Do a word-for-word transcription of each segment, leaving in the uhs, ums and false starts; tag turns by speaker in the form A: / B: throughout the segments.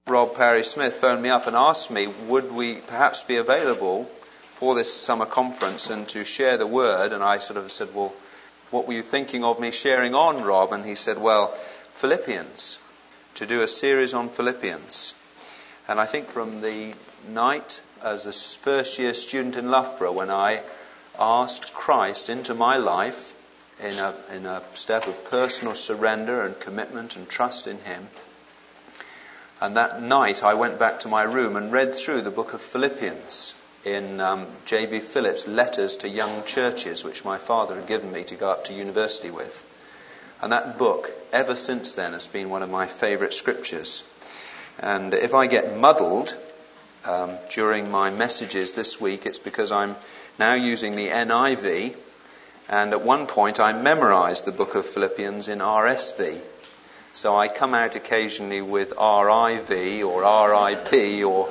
A: Rob Parry Smith phoned me up and asked me, would we perhaps be available for this summer conference and to share the word? And I sort of said, well, what were you thinking of me sharing on, Rob? And he said, well, Philippians, to do a series on Philippians. And I think from the night as a first year student in Loughborough, when I asked Christ into my life in a, in a step of personal surrender and commitment and trust in Him, and that night I went back to my room and read through the book of Philippians in um, J B Phillips' Letters to Young Churches, which my father had given me to go up to university with. And that book, ever since then, has been one of my favourite scriptures. And if I get muddled um, during my messages this week, it's because I'm now using the N I V, and at one point I memorised the book of Philippians in R S V. So I come out occasionally with R I V or R I P or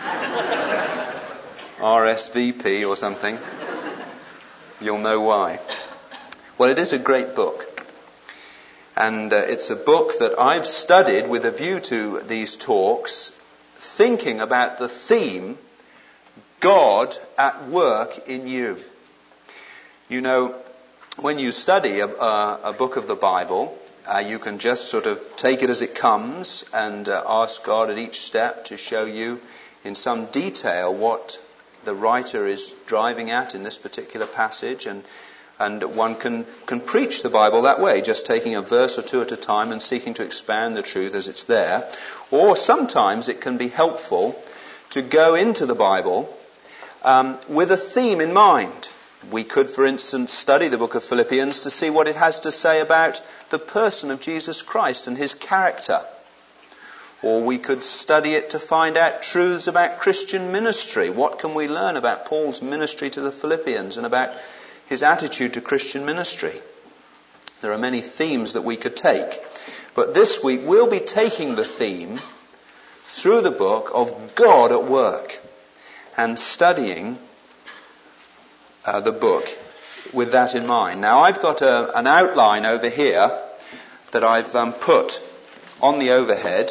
A: R S V P or something. You'll know why. Well, it is a great book. And uh, it's a book that I've studied with a view to these talks, thinking about the theme, God at work in you. You know, when you study a, a, a book of the Bible, Uh, you can just sort of take it as it comes and uh, ask God at each step to show you in some detail what the writer is driving at in this particular passage. And and one can, can preach the Bible that way, just taking a verse or two at a time and seeking to expand the truth as it's there. Or sometimes it can be helpful to go into the Bible um, with a theme in mind. We could, for instance, study the book of Philippians to see what it has to say about the person of Jesus Christ and his character. Or we could study it to find out truths about Christian ministry. What can we learn about Paul's ministry to the Philippians and about his attitude to Christian ministry? There are many themes that we could take. But this week we'll be taking the theme through the book of God at work and studying Uh, the book with that in mind. Now, I've got a, an outline over here that I've um, put on the overhead,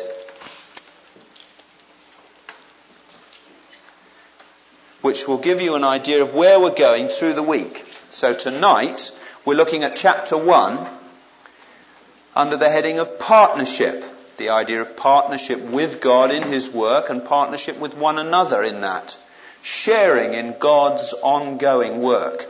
A: which will give you an idea of where we're going through the week. So tonight we're looking at chapter one under the heading of partnership, the idea of partnership with God in His work and partnership with one another in that. Sharing in God's ongoing work.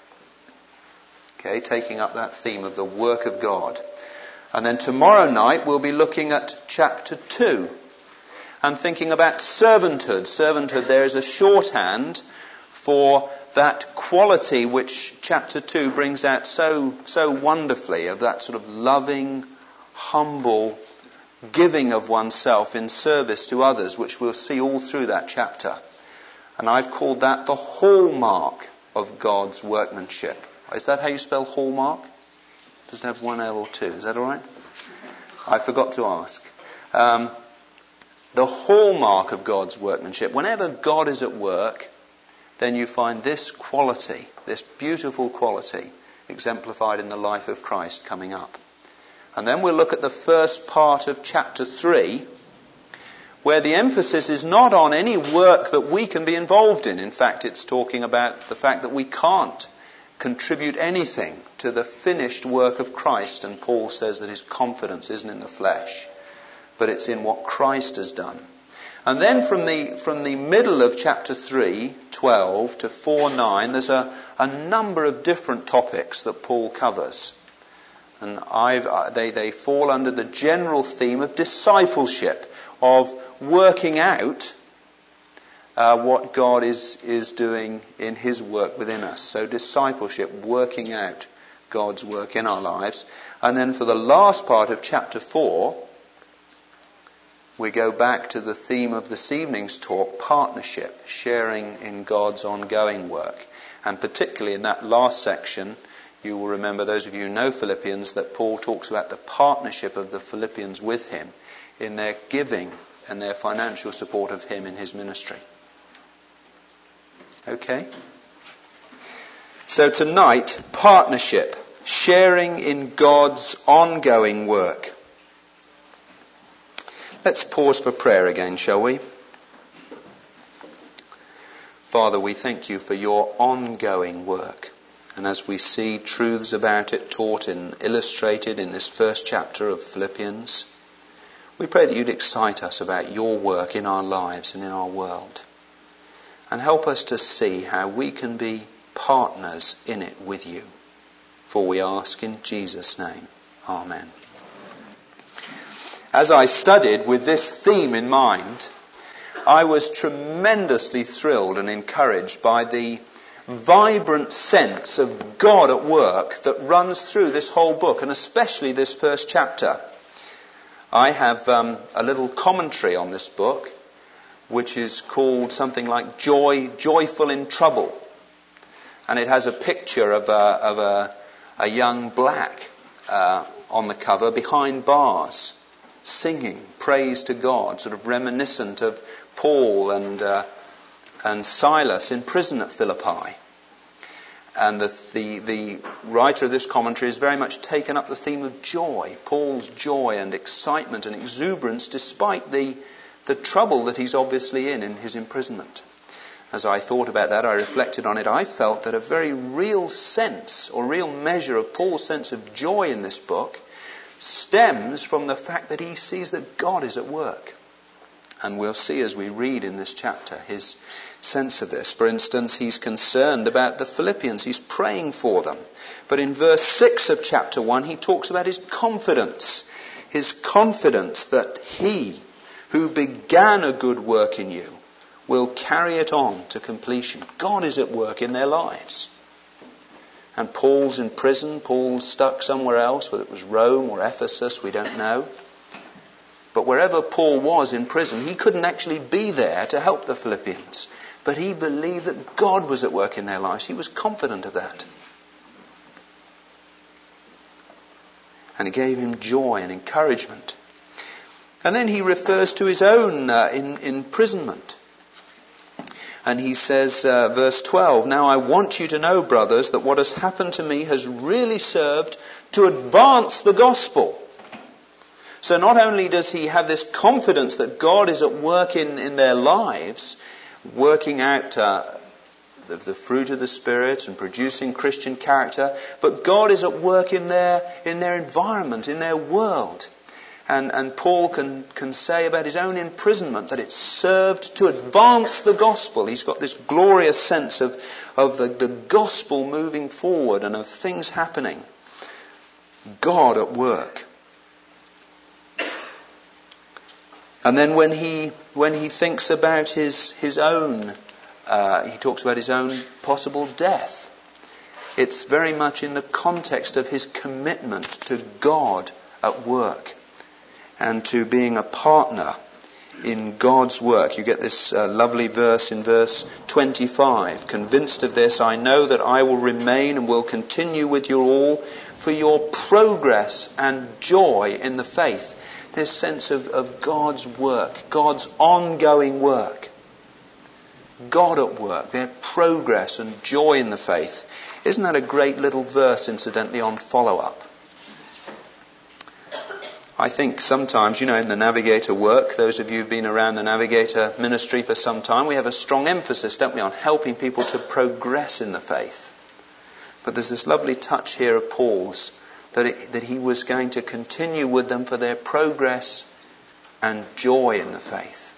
A: Okay, taking up that theme of the work of God. And then tomorrow night we'll be looking at chapter two and thinking about servanthood. Servanthood there is a shorthand for that quality which chapter two brings out so, so wonderfully, of that sort of loving, humble giving of oneself in service to others, which we'll see all through that chapter. And I've called that the hallmark of God's workmanship. Is that how you spell hallmark? Does it have one L or two? Is that all right? I forgot to ask. Um, the hallmark of God's workmanship. Whenever God is at work, then you find this quality, this beautiful quality, exemplified in the life of Christ coming up. And then we'll look at the first part of chapter three, where the emphasis is not on any work that we can be involved in. In fact, it's talking about the fact that we can't contribute anything to the finished work of Christ. And Paul says that his confidence isn't in the flesh, but it's in what Christ has done. And then from the from the middle of chapter three, twelve to four nine, there's a, a number of different topics that Paul covers. And I've, they, they fall under the general theme of discipleship, of working out uh, what God is, is doing in His work within us. So discipleship, working out God's work in our lives. And then for the last part of chapter four, we go back to the theme of this evening's talk, partnership, sharing in God's ongoing work. And particularly in that last section, you will remember, those of you who know Philippians, that Paul talks about the partnership of the Philippians with him in their giving and their financial support of him in his ministry. Okay? So tonight, partnership, sharing in God's ongoing work. Let's pause for prayer again, shall we? Father, we thank you for your ongoing work. And as we see truths about it taught and illustrated in this first chapter of Philippians, we pray that you'd excite us about your work in our lives and in our world. And help us to see how we can be partners in it with you. For we ask in Jesus' name. Amen. As I studied with this theme in mind, I was tremendously thrilled and encouraged by the vibrant sense of God at work that runs through this whole book, and especially this first chapter. I have um, a little commentary on this book, which is called something like Joy, Joyful in Trouble. And it has a picture of a, of a, a young black uh, on the cover behind bars, singing praise to God, sort of reminiscent of Paul and uh, and Silas in prison at Philippi. And the, the the writer of this commentary has very much taken up the theme of joy, Paul's joy and excitement and exuberance despite the the trouble that he's obviously in in his imprisonment. As I thought about that, I reflected on it, I felt that a very real sense or real measure of Paul's sense of joy in this book stems from the fact that he sees that God is at work. And we'll see as we read in this chapter his sense of this. For instance, he's concerned about the Philippians. He's praying for them. But in verse six of chapter one, he talks about his confidence. His confidence that he who began a good work in you will carry it on to completion. God is at work in their lives. And Paul's in prison. Paul's stuck somewhere else, whether it was Rome or Ephesus, we don't know. But wherever Paul was in prison, he couldn't actually be there to help the Philippians. But he believed that God was at work in their lives. He was confident of that. And it gave him joy and encouragement. And then he refers to his own uh, in, imprisonment. And he says, uh, verse twelve, "Now I want you to know, brothers, that what has happened to me has really served to advance the gospel." So not only does he have this confidence that God is at work in, in their lives, working out uh, the, the fruit of the Spirit and producing Christian character, but God is at work in their in their environment, in their world. And, and Paul can, can say about his own imprisonment that it served to advance the gospel. He's got this glorious sense of, of the, the gospel moving forward and of things happening. God at work. And then when he when he thinks about his his own, uh, he talks about his own possible death. It's very much in the context of his commitment to God at work and to being a partner in God's work. You get this uh, lovely verse in verse twenty-five. "Convinced of this, I know that I will remain and will continue with you all for your progress and joy in the faith." This sense of, of God's work, God's ongoing work. God at work, their progress and joy in the faith. Isn't that a great little verse, incidentally, on follow-up? I think sometimes, you know, in the Navigator work, those of you who've been around the Navigator ministry for some time, we have a strong emphasis, don't we, on helping people to progress in the faith. But there's this lovely touch here of Paul's, that, it, that he was going to continue with them for their progress and joy in the faith.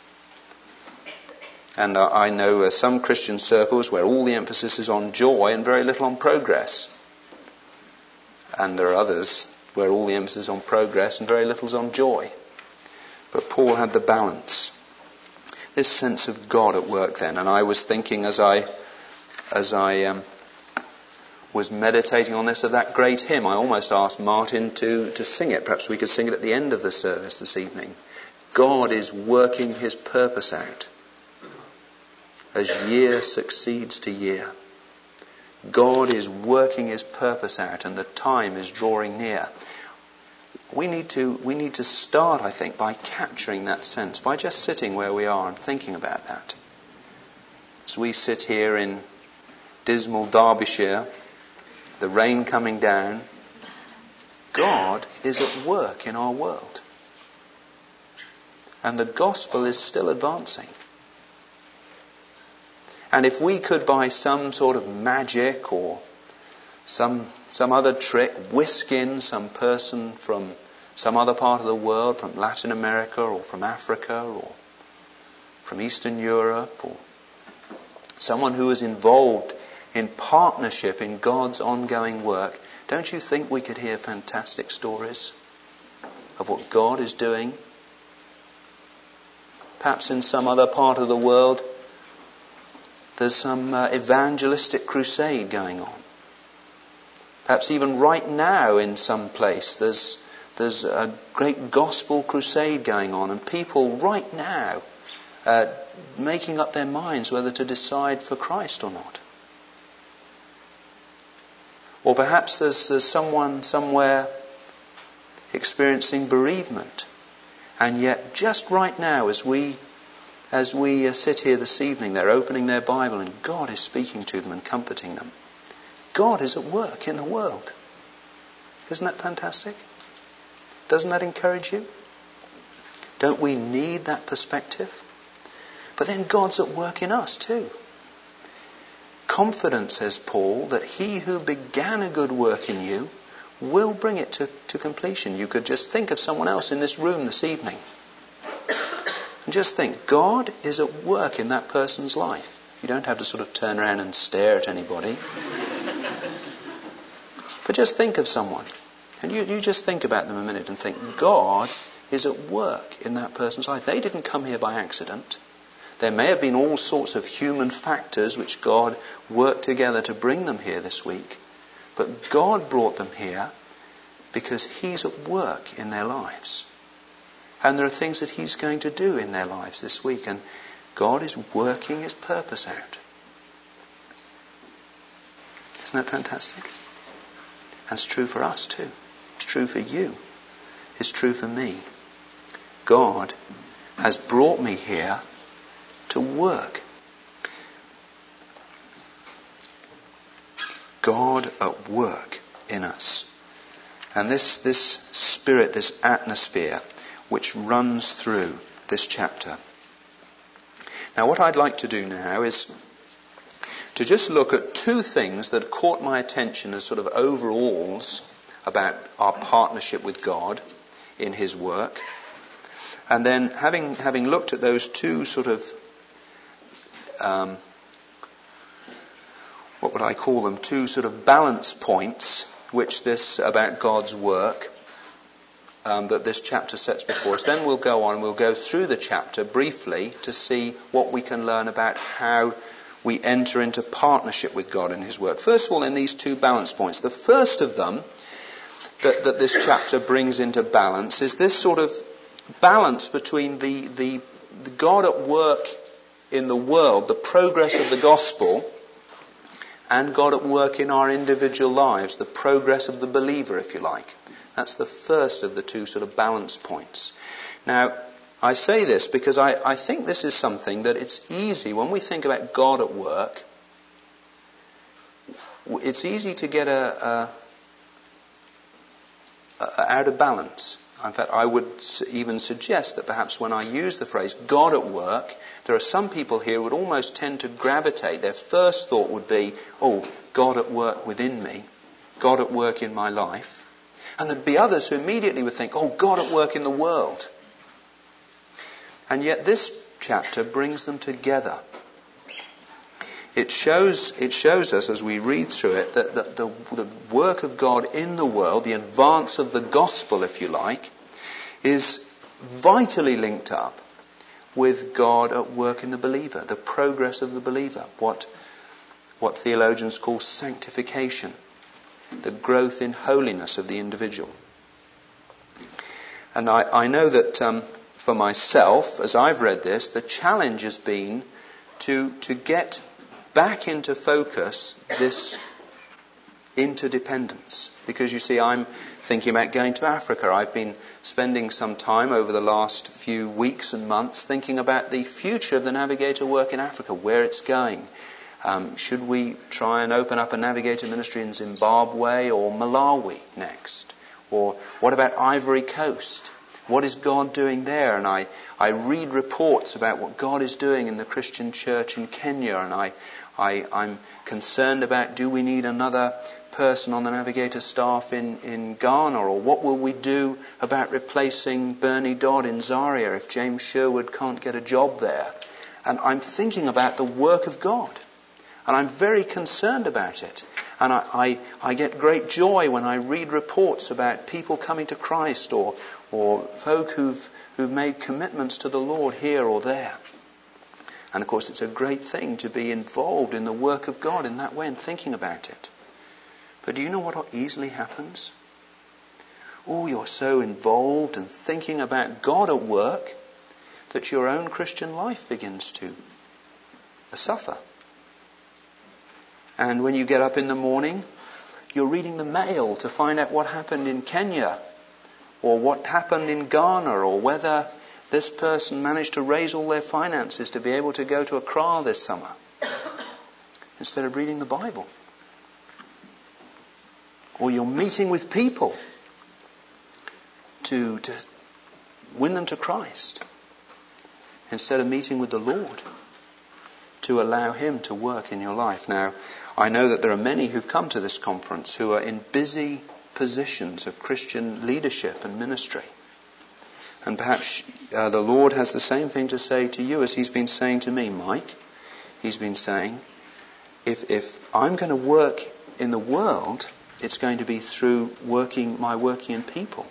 A: And uh, I know uh, some Christian circles where all the emphasis is on joy and very little on progress. And there are others where all the emphasis is on progress and very little is on joy. But Paul had the balance. This sense of God at work then. And I was thinking as I, as I um, was meditating on this of that great hymn, I almost asked Martin to, to sing it. Perhaps we could sing it at the end of the service this evening. God is working his purpose out as year succeeds to year. God is working his purpose out and the time is drawing near. We need to, we need to start, I think, by capturing that sense, by just sitting where we are and thinking about that. As we sit here in dismal Derbyshire, the rain coming down, God is at work in our world. And the gospel is still advancing. And if we could, by some sort of magic or some some other trick, whisk in some person from some other part of the world, from Latin America or from Africa or from Eastern Europe, or someone who is involved in partnership in God's ongoing work, don't you think we could hear fantastic stories of what God is doing? Perhaps in some other part of the world there's some uh, evangelistic crusade going on. Perhaps even right now in some place there's there's a great gospel crusade going on, and people right now uh, making up their minds whether to decide for Christ or not. Or perhaps there's, there's someone somewhere experiencing bereavement, and yet just right now as we as we uh, sit here this evening, they're opening their Bible and God is speaking to them and comforting them. God is at work in the world. Isn't that fantastic? Doesn't that encourage you? Don't we need that perspective? But then God's at work in us too. Confident, says Paul, that he who began a good work in you will bring it to, to completion. You could just think of someone else in this room this evening. And just think, God is at work in that person's life. You don't have to sort of turn around and stare at anybody. But just think of someone. And you, you just think about them a minute and think, God is at work in that person's life. They didn't come here by accident. There may have been all sorts of human factors which God worked together to bring them here this week. But God brought them here because he's at work in their lives. And there are things that he's going to do in their lives this week. And God is working his purpose out. Isn't that fantastic? And it's true for us too. It's true for you. It's true for me. God has brought me here to work. God at work in us. And this, this spirit, this atmosphere which runs through this chapter. Now what I'd like to do now is to just look at two things that caught my attention as sort of overalls about our partnership with God in his work. And then having having looked at those two sort of um, what would I call them? Two sort of balance points which this about God's work um, that this chapter sets before us. Then we'll go on, we'll go through the chapter briefly to see what we can learn about how we enter into partnership with God in his work. First of all, in these two balance points, the first of them that, that this chapter brings into balance is this sort of balance between the, the, the God at work in the world, the progress of the gospel, and God at work in our individual lives, the progress of the believer, if you like. That's the first of the two sort of balance points. Now, I say this because I, I think this is something that it's easy, when we think about God at work, it's easy to get a, a, a out of balance. In fact, I would even suggest that perhaps when I use the phrase God at work, there are some people here who would almost tend to gravitate. Their first thought would be, oh, God at work within me, God at work in my life. And there'd be others who immediately would think, oh, God at work in the world. And yet this chapter brings them together. It shows, it shows us as we read through it that the, the, the work of God in the world, the advance of the gospel, if you like, is vitally linked up with God at work in the believer, the progress of the believer, what, what theologians call sanctification, the growth in holiness of the individual. And I, I know that um, for myself, as I've read this, the challenge has been to, to get back into focus this interdependence. Because you see, I'm thinking about going to Africa. I've been spending some time over the last few weeks and months thinking about the future of the Navigator work in Africa, where it's going. Um, should we try and open up a Navigator ministry in Zimbabwe or Malawi next? Or what about Ivory Coast? what is God doing there? And I, I read reports about what God is doing in the Christian church in Kenya, and I, I, I'm concerned about, do we need another person on the Navigator staff in, in Ghana, or what will we do about replacing Bernie Dodd in Zaria if James Sherwood can't get a job there? And I'm thinking about the work of God, and I'm very concerned about it. And I, I, I get great joy when I read reports about people coming to Christ, or or folk who've who've made commitments to the Lord here or there. And of course it's a great thing to be involved in the work of God in that way and thinking about it. But do you know what easily happens? Oh, you're so involved and thinking about God at work that your own Christian life begins to suffer. And when you get up in the morning, you're reading the mail to find out what happened in Kenya, or what happened in Ghana, or whether this person managed to raise all their finances to be able to go to Accra this summer, instead of reading the Bible. Or you're meeting with people to, to win them to Christ, instead of meeting with the Lord to allow Him to work in your life. Now, I know that there are many who've come to this conference who are in busy positions of Christian leadership and ministry. And perhaps uh, the Lord has the same thing to say to you as He's been saying to me, Mike. He's been saying, if, if I'm going to work in the world, it's going to be through working my working in people.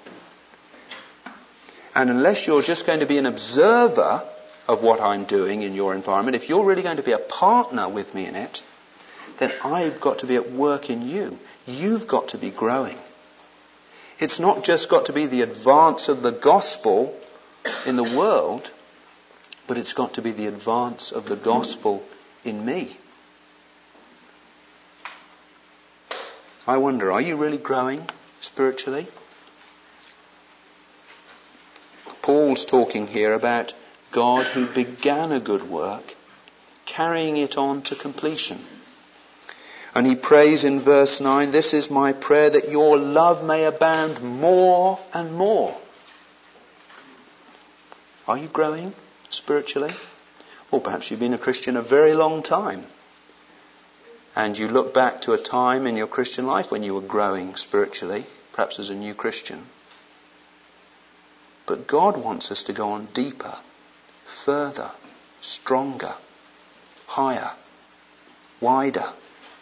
A: And unless you're just going to be an observer of what I'm doing in your environment, if you're really going to be a partner with me in it, then I've got to be at work in you. You've got to be growing. It's not just got to be the advance of the gospel in the world, but it's got to be the advance of the gospel in me. I wonder, are you really growing spiritually? Paul's talking here about God who began a good work, carrying it on to completion. And he prays in verse nine, this is my prayer, that your love may abound more and more. Are you growing spiritually? Or perhaps you've been a Christian a very long time, and you look back to a time in your Christian life when you were growing spiritually, perhaps as a new Christian. But God wants us to go on deeper, further, stronger, higher, wider.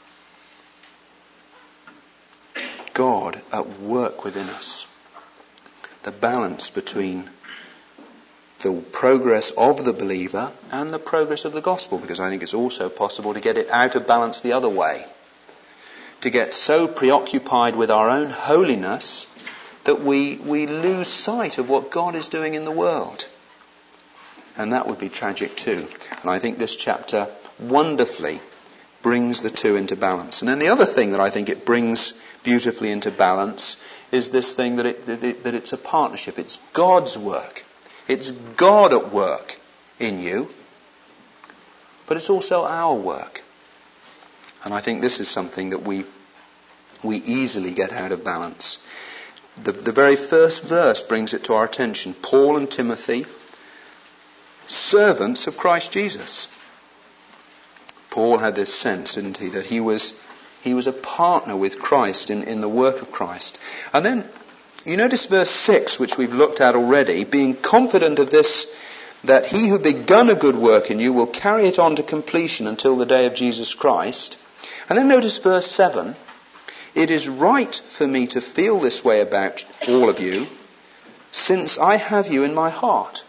A: God at work within us. The balance between the progress of the believer and the progress of the gospel, because I think it's also possible to get it out of balance the other way. To get so preoccupied with our own holiness that we, we lose sight of what God is doing in the world. And that would be tragic too. And I think this chapter wonderfully brings the two into balance. And then the other thing that I think it brings beautifully into balance is this thing that, it, that, it, that it's a partnership. It's God's work. It's God at work in you. But it's also our work. And I think this is something that we we easily get out of balance. The, the very first verse brings it to our attention. Paul and Timothy, servants of Christ Jesus. Paul had this sense, didn't he, that he was he was a partner with Christ in, in the work of Christ. And then you notice verse six, which we've looked at already, being confident of this, that he who begun a good work in you will carry it on to completion until the day of Jesus Christ. And then notice verse seven, it is right for me to feel this way about all of you, since I have you in my heart.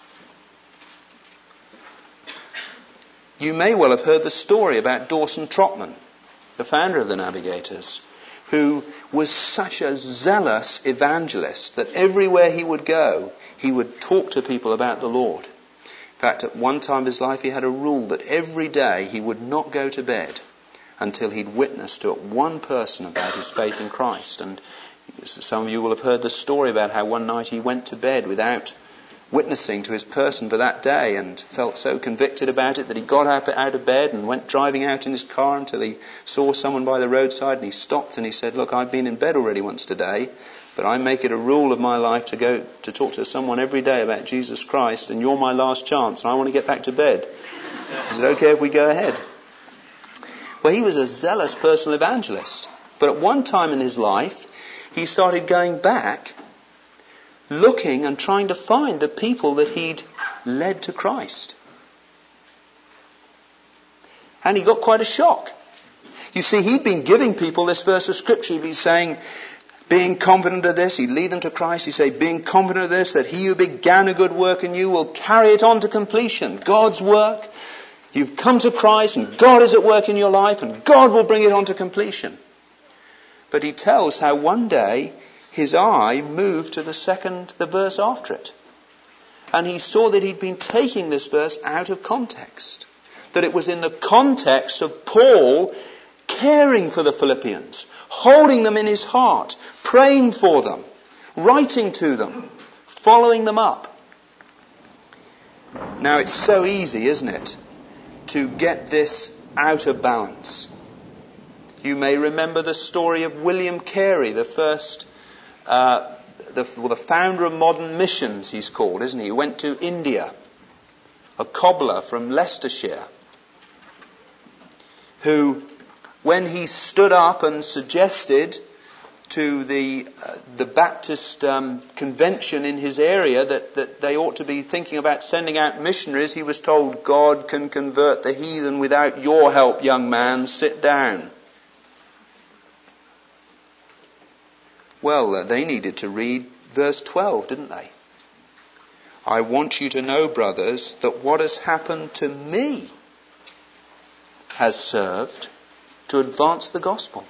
A: You may well have heard the story about Dawson Trotman, the founder of the Navigators, who was such a zealous evangelist that everywhere he would go, he would talk to people about the Lord. In fact, at one time of his life, he had a rule that every day he would not go to bed until he'd witnessed to one person about his faith in Christ. And some of you will have heard the story about how one night he went to bed without witnessing to his person for that day, and felt so convicted about it that he got out, out of bed and went driving out in his car until he saw someone by the roadside, and he stopped and he said, look, I've been in bed already once today, but I make it a rule of my life to go to talk to someone every day about Jesus Christ, and you're my last chance, and I want to get back to bed. Is it okay if we go ahead? Well, he was a zealous personal evangelist. But at one time in his life, he started going back, looking and trying to find the people that he'd led to Christ. And he got quite a shock. You see, he'd been giving people this verse of Scripture. He'd been saying, being confident of this, he'd lead them to Christ. He'd say, being confident of this, that he who began a good work in you will carry it on to completion. God's work. You've come to Christ and God is at work in your life and God will bring it on to completion. But he tells how one day his eye moved to the second, the verse after it. And he saw that he'd been taking this verse out of context. That it was in the context of Paul caring for the Philippians, holding them in his heart, praying for them, writing to them, following them up. Now it's so easy, isn't it, to get this out of balance. You may remember the story of William Carey, the first, uh, the, well, the founder of modern missions, he's called, isn't he? He went to India, a cobbler from Leicestershire, who, when he stood up and suggested to the uh, the Baptist um, convention in his area that, that they ought to be thinking about sending out missionaries, he was told, God can convert the heathen without your help, young man, sit down. Well, uh, they needed to read verse twelve, didn't they? I want you to know, brothers, that what has happened to me has served to advance the gospel.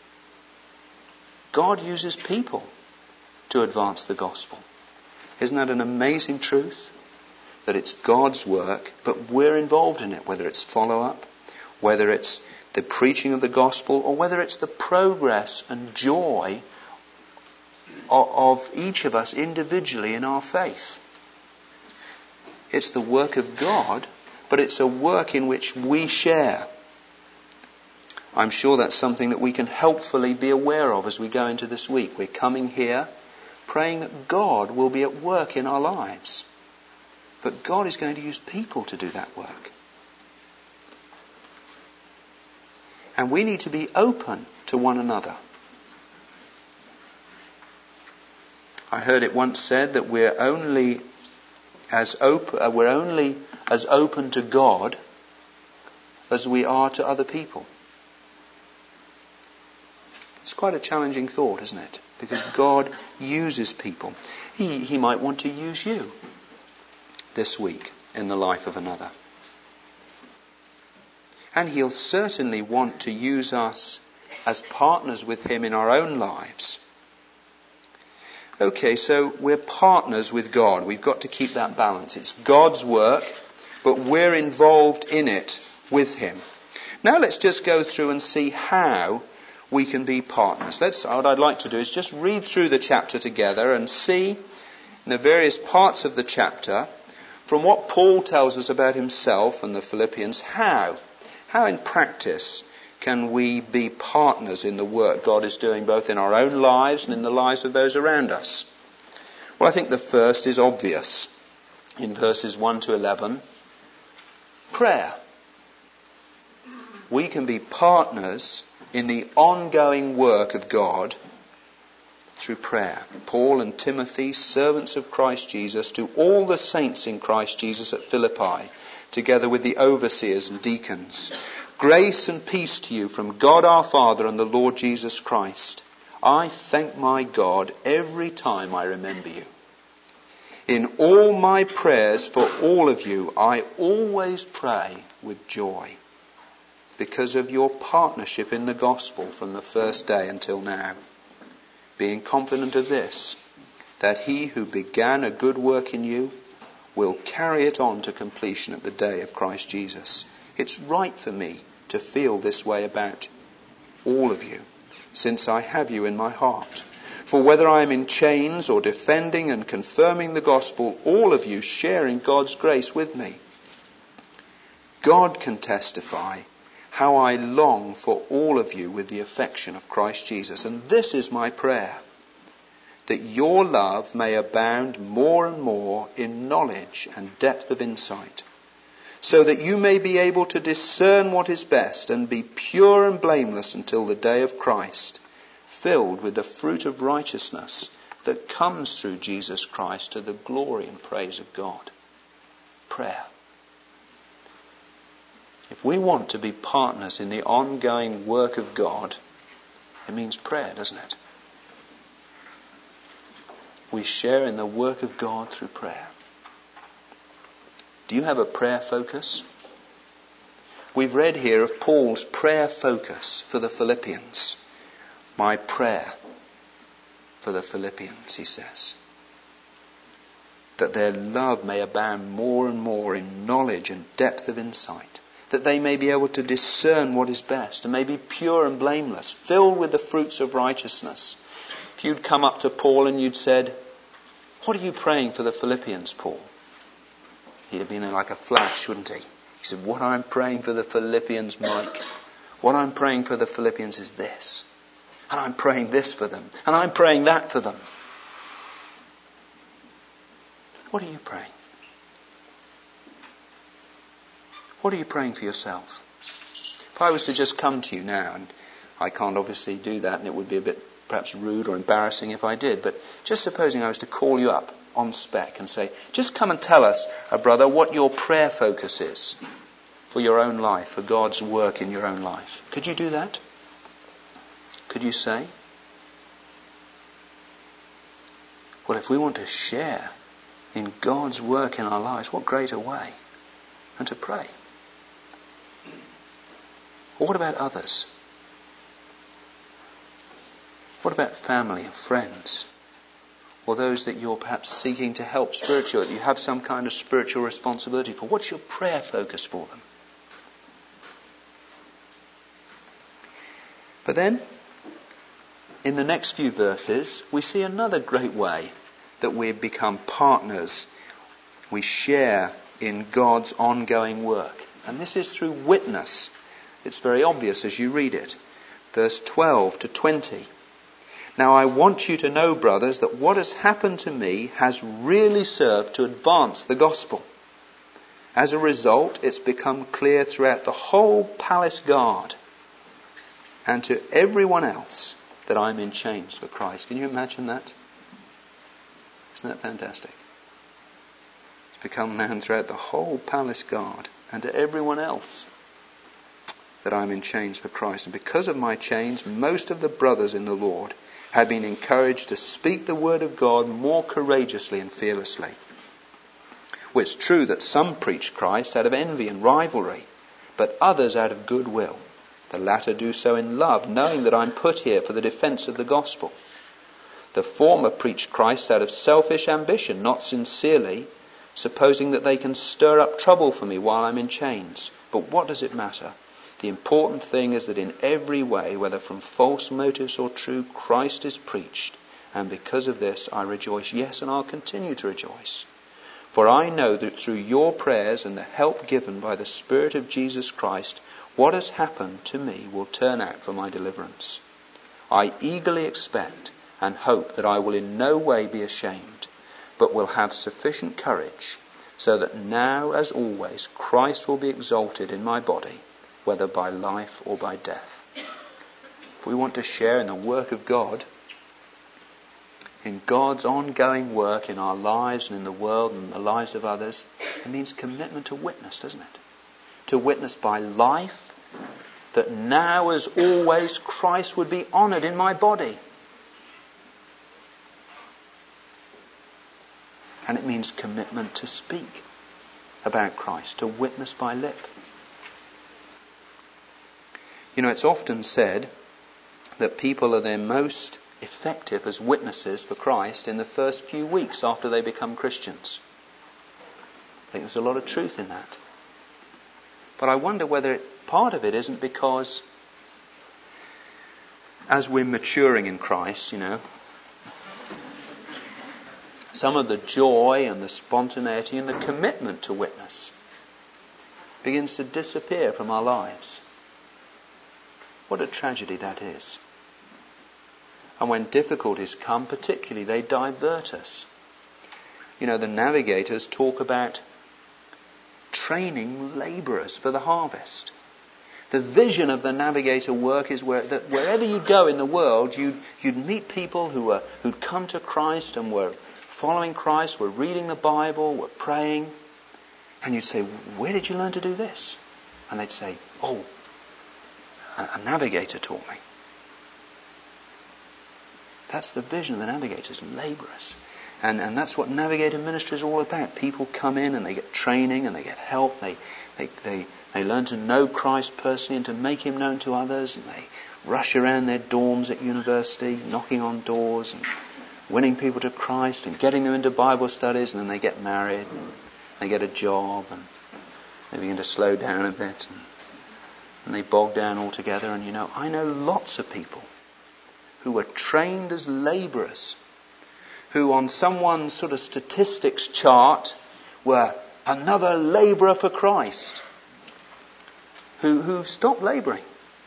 A: God uses people to advance the gospel. Isn't that an amazing truth? That it's God's work, but we're involved in it, whether it's follow-up, whether it's the preaching of the gospel, or whether it's the progress and joy of, of each of us individually in our faith. It's the work of God, but it's a work in which we share. I'm sure that's something that we can helpfully be aware of as we go into this week. We're coming here praying that God will be at work in our lives. But God is going to use people to do that work. And we need to be open to one another. I heard it once said that we're only as open, uh, we're only as open to God as we are to other people. It's quite a challenging thought, isn't it? Because God uses people. He, he might want to use you this week in the life of another. And He'll certainly want to use us as partners with Him in our own lives. Okay, so we're partners with God. We've got to keep that balance. It's God's work, but we're involved in it with Him. Now let's just go through and see how we can be partners. Let's, what I'd like to do is just read through the chapter together and see in the various parts of the chapter, from what Paul tells us about himself and the Philippians, how, how in practice can we be partners in the work God is doing both in our own lives and in the lives of those around us. Well, I think the first is obvious in verses one to eleven. Prayer. We can be partners in the ongoing work of God through prayer. Paul and Timothy, servants of Christ Jesus, to all the saints in Christ Jesus at Philippi, together with the overseers and deacons. Grace and peace to you from God our Father and the Lord Jesus Christ. I thank my God every time I remember you. In all my prayers for all of you, I always pray with joy, because of your partnership in the gospel from the first day until now. Being confident of this, that He who began a good work in you will carry it on to completion at the day of Christ Jesus. It's right for me to feel this way about all of you, since I have you in my heart. For whether I am in chains or defending and confirming the gospel, all of you share in God's grace with me. God can testify how I long for all of you with the affection of Christ Jesus. And this is my prayer, that your love may abound more and more in knowledge and depth of insight, so that you may be able to discern what is best and be pure and blameless until the day of Christ, filled with the fruit of righteousness that comes through Jesus Christ to the glory and praise of God. Prayer. If we want to be partners in the ongoing work of God, it means prayer, doesn't it? We share in the work of God through prayer. Do you have a prayer focus? We've read here of Paul's prayer focus for the Philippians. My prayer for the Philippians, he says, that their love may abound more and more in knowledge and depth of insight, that they may be able to discern what is best and may be pure and blameless, filled with the fruits of righteousness. If you'd come up to Paul and you'd said, what are you praying for the Philippians, Paul? He'd have been in like a flash, wouldn't he? He said, what I'm praying for the Philippians, Mike, what I'm praying for the Philippians is this. And I'm praying this for them. And I'm praying that for them. What are you praying? What are you praying for yourself? If I was to just come to you now, and I can't obviously do that, and it would be a bit perhaps rude or embarrassing if I did, but just supposing I was to call you up on spec and say, just come and tell us, uh, brother, what your prayer focus is for your own life, for God's work in your own life. Could you do that? Could you say? Well, if we want to share in God's work in our lives, what greater way than to pray? Or what about others? What about family and friends? Or those that you're perhaps seeking to help spiritually, you have some kind of spiritual responsibility for. What's your prayer focus for them? But then, in the next few verses, we see another great way that we become partners. We share in God's ongoing work. And this is through witness. It's very obvious as you read it. Verse twelve to twenty. Now I want you to know, brothers, that what has happened to me has really served to advance the gospel. As a result, it's become clear throughout the whole palace guard and to everyone else that I'm in chains for Christ. Can you imagine that? Isn't that fantastic? It's become known throughout the whole palace guard and to everyone else that I'm in chains for Christ. And because of my chains, most of the brothers in the Lord have been encouraged to speak the word of God more courageously and fearlessly. Well, it's true that some preach Christ out of envy and rivalry, but others out of goodwill. The latter do so in love, knowing that I'm put here for the defence of the gospel. The former preach Christ out of selfish ambition, not sincerely, supposing that they can stir up trouble for me while I'm in chains. But what does it matter? The important thing is that in every way, whether from false motives or true, Christ is preached. And because of this, I rejoice. Yes, and I'll continue to rejoice. For I know that through your prayers and the help given by the Spirit of Jesus Christ, what has happened to me will turn out for my deliverance. I eagerly expect and hope that I will in no way be ashamed, but will have sufficient courage, so that now, as always, Christ will be exalted in my body, whether by life or by death. If we want to share in the work of God, in God's ongoing work in our lives and in the world and the lives of others, it means commitment to witness, doesn't it? To witness by life, that now as always Christ would be honoured in my body. And it means commitment to speak about Christ, to witness by lip. You know, it's often said that people are their most effective as witnesses for Christ in the first few weeks after they become Christians. I think there's a lot of truth in that. But I wonder whether it, part of it isn't because as we're maturing in Christ, you know, some of the joy and the spontaneity and the commitment to witness begins to disappear from our lives. What a tragedy that is. And when difficulties come, particularly, they divert us. You know, the navigators talk about training labourers for the harvest. The vision of the navigator work is where, that wherever you go in the world, you'd, you'd meet people who were, who'd come to Christ and were following Christ, were reading the Bible, were praying. And you'd say, where did you learn to do this? And they'd say, oh, a, a navigator taught me. That's the vision of the navigators, labourers. And and that's what navigator ministry is all about. People come in and they get training and they get help. They they they, they learn to know Christ personally and to make him known to others. And they rush around their dorms at university, knocking on doors and winning people to Christ and getting them into Bible studies. And then they get married and they get a job and they begin to slow down a bit and, and they bog down altogether. And you know, I know lots of people who were trained as labourers, who on someone's sort of statistics chart were another labourer for Christ, who, who stopped labouring.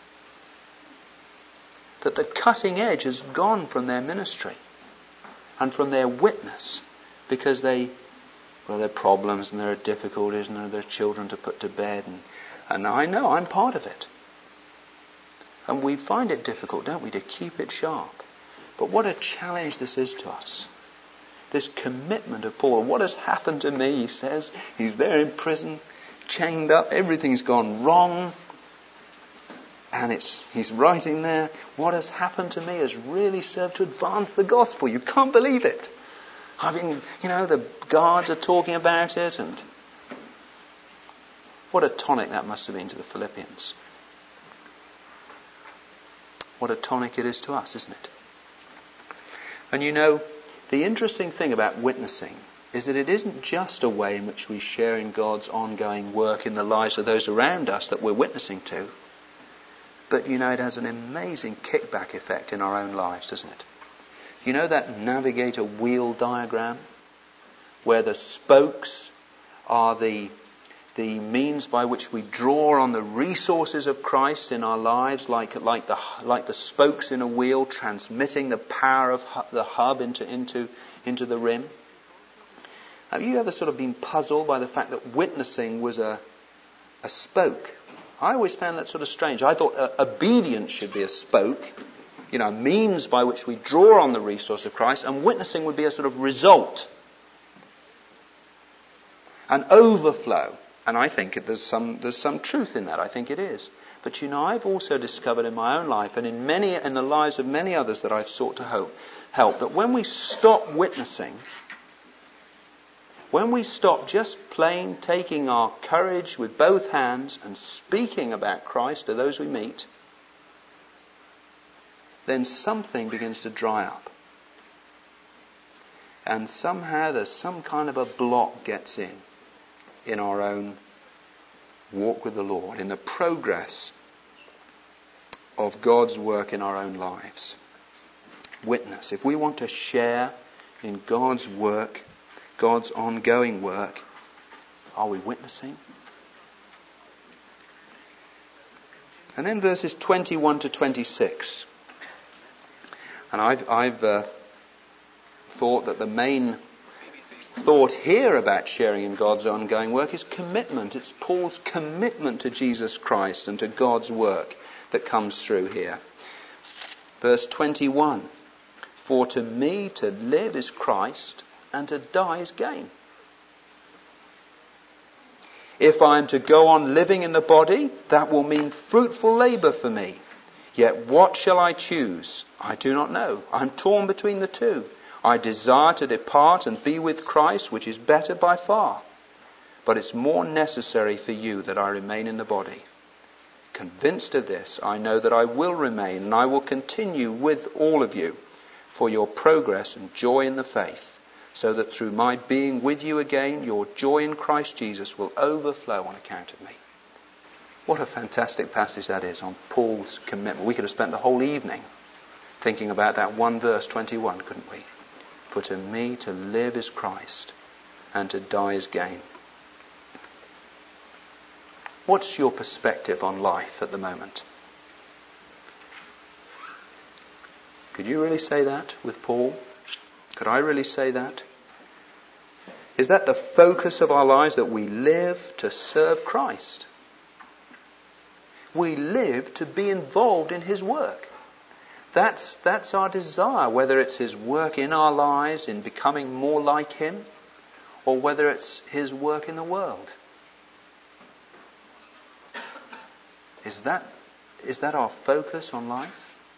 A: That the cutting edge has gone from their ministry and from their witness because they, well, there are problems and there are difficulties and there are children to put to bed. And, and I know I'm part of it. And we find it difficult, don't we, to keep it sharp. But what a challenge this is to us. This commitment of Paul. What has happened to me, he says. He's there in prison, chained up, everything's gone wrong. And it's he's writing there, what has happened to me has really served to advance the gospel. You can't believe it. I mean, you know, the guards are talking about it, and what a tonic that must have been to the Philippians. What a tonic it is to us, isn't it? And you know, the interesting thing about witnessing is that it isn't just a way in which we share in God's ongoing work in the lives of those around us that we're witnessing to, but you know, it has an amazing kickback effect in our own lives, doesn't it? You know that navigator wheel diagram where the spokes are the the means by which we draw on the resources of Christ in our lives, like like the like the spokes in a wheel, transmitting the power of hu- the hub into into into the rim. Have you ever sort of been puzzled by the fact that witnessing was a a spoke? I always found that sort of strange. I thought uh, obedience should be a spoke, you know, means by which we draw on the resource of Christ, and witnessing would be a sort of result, an overflow. And I think there's some there's some truth in that. I think it is. But you know, I've also discovered in my own life and in many in the lives of many others that I've sought to help, help that when we stop witnessing, when we stop just plain taking our courage with both hands and speaking about Christ to those we meet, then something begins to dry up. And somehow there's some kind of a block gets in. in our own walk with the Lord, in the progress of God's work in our own lives. Witness. If we want to share in God's work, God's ongoing work, are we witnessing? And then verses twenty-one to twenty-six. And I've, I've uh, thought that the main thought here about sharing in God's ongoing work is commitment. It's Paul's commitment to Jesus Christ and to God's work that comes through here. Verse twenty-one. For to me to live is Christ and to die is gain. If I am to go on living in the body, that will mean fruitful labour for me. Yet what shall I choose? I do not know. I am torn between the two. I desire to depart and be with Christ, which is better by far. But it's more necessary for you that I remain in the body. Convinced of this, I know that I will remain and I will continue with all of you for your progress and joy in the faith, so that through my being with you again, your joy in Christ Jesus will overflow on account of me. What a fantastic passage that is on Paul's commitment. We could have spent the whole evening thinking about that one verse twenty-one, couldn't we? For to me to live is Christ, and to die is gain. What's your perspective on life at the moment? Could you really say that with Paul? Could I really say that? Is that the focus of our lives, that we live to serve Christ? We live to be involved in His work. That's, that's our desire, whether it's His work in our lives, in becoming more like Him, or whether it's His work in the world. Is that, is that our focus on life?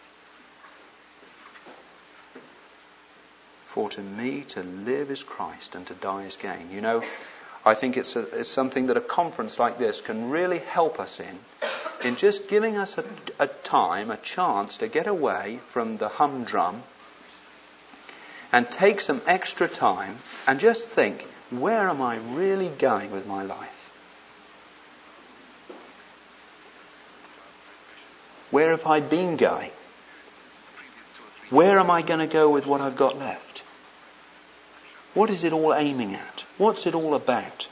A: For to me to live is Christ and to die is gain. You know, I think it's, a, it's something that a conference like this can really help us in, in just giving us a, a time, a chance to get away from the humdrum and take some extra time and just think, where am I really going with my life? Where have I been going? Where am I going to go with what I've got left? What is it all aiming at? What's it all about?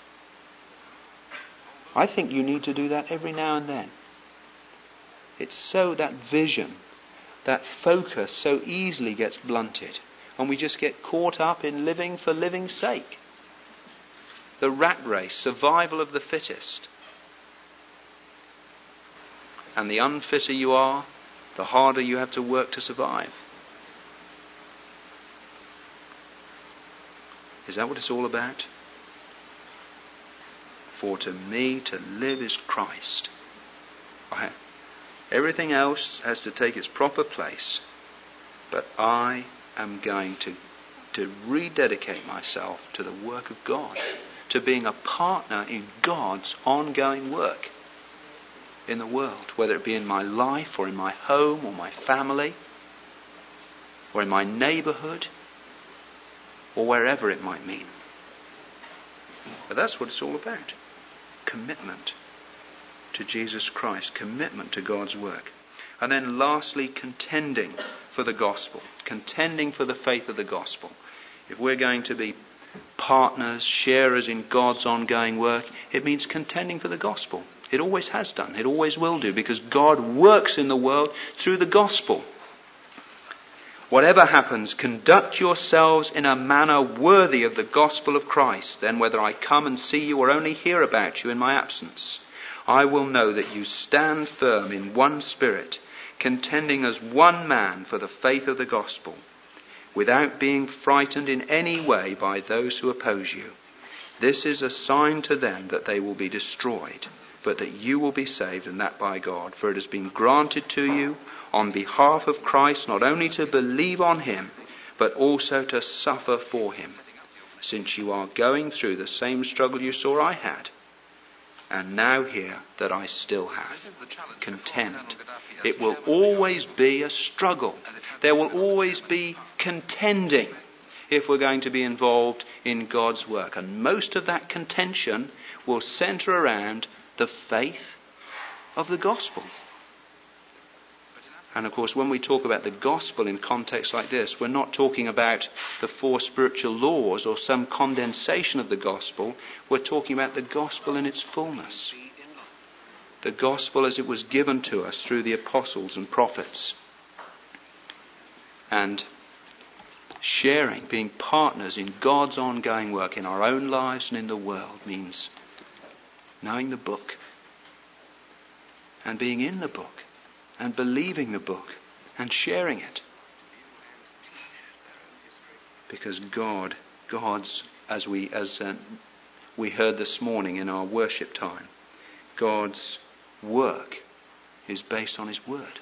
A: I think you need to do that every now and then. It's so that vision, that focus so easily gets blunted, and we just get caught up in living for living's sake. The rat race, survival of the fittest. And the unfitter you are, the harder you have to work to survive. Is that what it's all about? For to me to live is Christ. I, everything else has to take its proper place. But I am going to, to rededicate myself to the work of God. To being a partner in God's ongoing work in the world. Whether it be in my life or in my home or my family or in my neighbourhood, or wherever it might mean. But that's what it's all about. Commitment to Jesus Christ. Commitment to God's work. And then lastly, contending for the gospel. Contending for the faith of the gospel. If we're going to be partners, sharers in God's ongoing work, it means contending for the gospel. It always has done. It always will do. Because God works in the world through the gospel. Whatever happens, conduct yourselves in a manner worthy of the gospel of Christ. Then whether I come and see you or only hear about you in my absence, I will know that you stand firm in one spirit, contending as one man for the faith of the gospel, without being frightened in any way by those who oppose you. This is a sign to them that they will be destroyed, but that you will be saved, and that by God. For it has been granted to you on behalf of Christ not only to believe on Him, but also to suffer for Him, since you are going through the same struggle you saw I had, and now hear that I still have. Contend. It will always be a struggle. There will always be contending if we're going to be involved in God's work. And most of that contention will centre around the faith of the gospel. And of course, when we talk about the gospel in context like this, we're not talking about the four spiritual laws or some condensation of the gospel. We're talking about the gospel in its fullness. The gospel as it was given to us through the apostles and prophets. And sharing, being partners in God's ongoing work in our own lives and in the world means knowing the book and being in the book and believing the book and sharing it. Because God, God's, as we as uh, we heard this morning in our worship time, God's work is based on His word.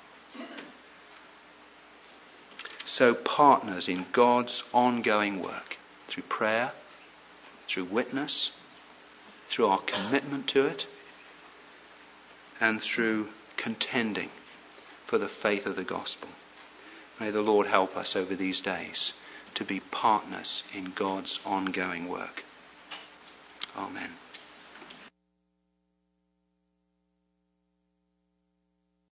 A: So partners in God's ongoing work through prayer, through witness, through our commitment to it, and through contending for the faith of the gospel. May the Lord help us over these days to be partners in God's ongoing work. Amen.